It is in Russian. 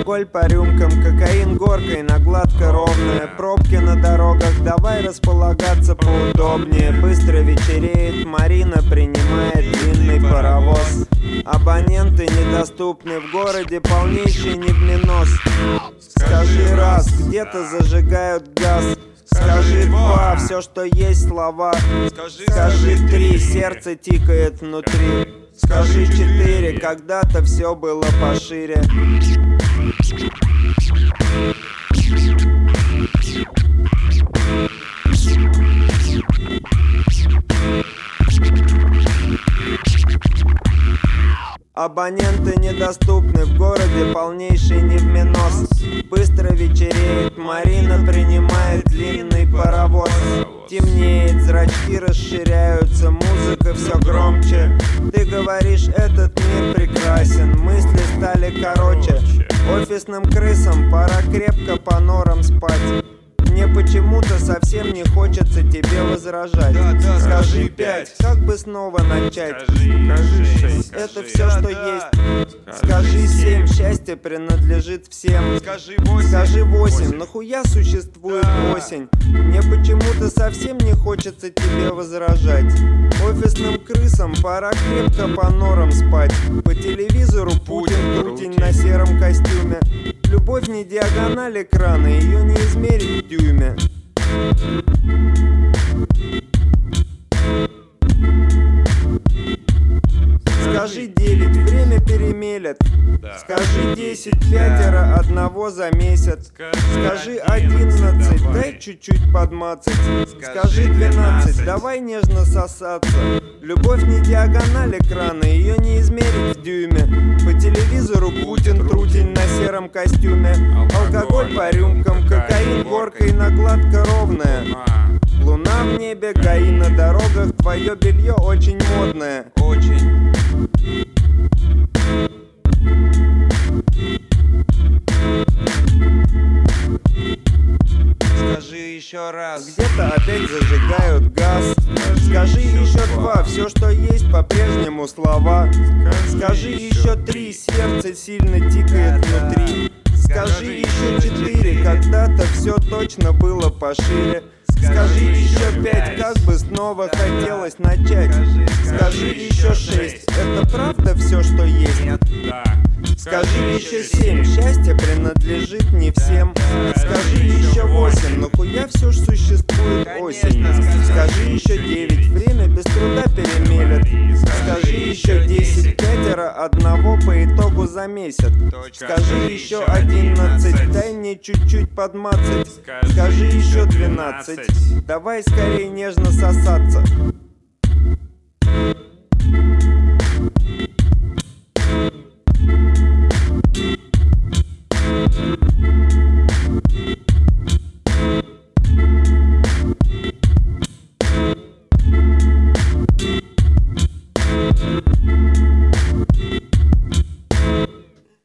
Алкоголь по рюмкам, кокаин горкой на гладко ровная. Пробки на дорогах, давай располагаться поудобнее. Быстро вечереет, Марина принимает длинный паровоз. Абоненты недоступны, в городе полнейший невменос. Скажи раз, где-то зажигают газ. Скажи два, все, что есть слова. Скажи три, сердце тикает внутри. Скажи четыре, когда-то все было пошире. Абоненты недоступны, в городе полнейший невменос. Быстро вечереет, Марина принимает длинный паровоз. Темнеет, зрачки расширяются, музыка все громче. Ты говоришь, этот мир прекрасен, мысли стали короче. Офисным крысам пора крепко по норам спать. Мне почему-то совсем не хочется тебе возражать. Скажи 5, как бы снова начать? Скажи 6, это все, что есть. Скажи 7, счастье принадлежит всем. Скажи 8, нахуя существует осень? Мне почему-то совсем не хочется тебе возражать. Офисным крысам пора крепко по норам спать. По телевизору Путин трутень на сером костюме. Любовь не диагональ экрана, ее не измерить в дюйме. Скажи 9, время перемелет. Скажи 10, пятеро одного за месяц. Скажи 11, дай чуть-чуть подмацать. Скажи 12, давай нежно сосаться. Любовь не диагональ экрана, ее не измерить в дюйме. По телевизору Путин трутень на сером костюме. Алкоголь по рюмкам, кокаин горкой на гладко ровная. Луна в небе, ГАИ на дорогах, твое белье очень модное. Очень. Скажи еще раз. Где-то опять зажигают газ. Скажи еще 2, все, что есть, по-прежнему слова. Скажи еще 3, сердце сильно тикает внутри. Скажи еще 4, когда-то все точно было пошире. Скажи еще 5, как бы снова хотелось начать. Скажи еще 6, это правда все, что есть? Скажи еще 7, счастье принадлежит не всем. Скажи еще 8, нахуя все ж существует осень? Скажи еще 9, время без труда перемелет. Скажи еще 10, пятеро одного по итогу за месяц. Скажи еще 11, дай мне чуть-чуть подмацать. Скажи еще 12, давай скорее нежно сосаться.